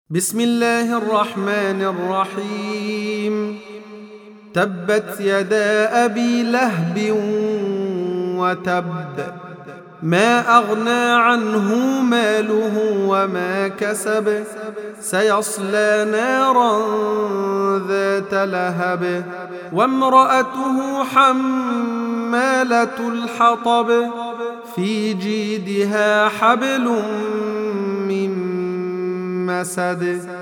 بسم الله الرحمن الرحيم. تبت يدا أبي لهب وتب، ما أغنى عنه ماله وما كسب، سيصلى نارا ذات لهب، وامرأته حمالة الحطب، في جيدها حبل من مسد.